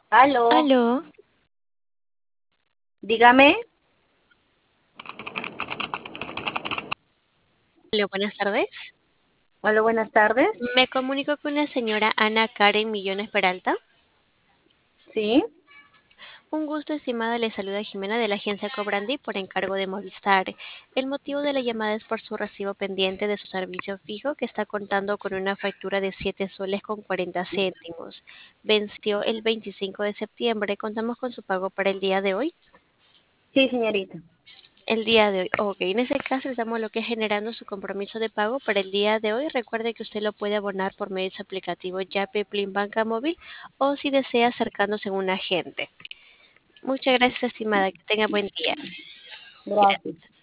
Aló, Aló, dígame. aló, buenas tardes. Hola, buenas tardes. Me comunico con la señora Ana Karen Millones Peralta. Sí, Un gusto, estimada. Le saluda Jimena de la agencia Cobrandi por encargo de Movistar. El motivo de la llamada es por su recibo pendiente de su servicio fijo que está contando con una factura de 7 soles con 40 céntimos. Venció el 25 de septiembre. Contamos con su pago para el día de hoy. sí, señorita. El día de hoy. Ok, en ese caso estamos lo que es generando su compromiso de pago para el día de hoy. Recuerde que usted lo puede abonar por medio de su aplicativo Yape, Plin Banca Móvil o si desea acercándose a un agente. Muchas gracias, estimada. Que tenga buen día. Gracias.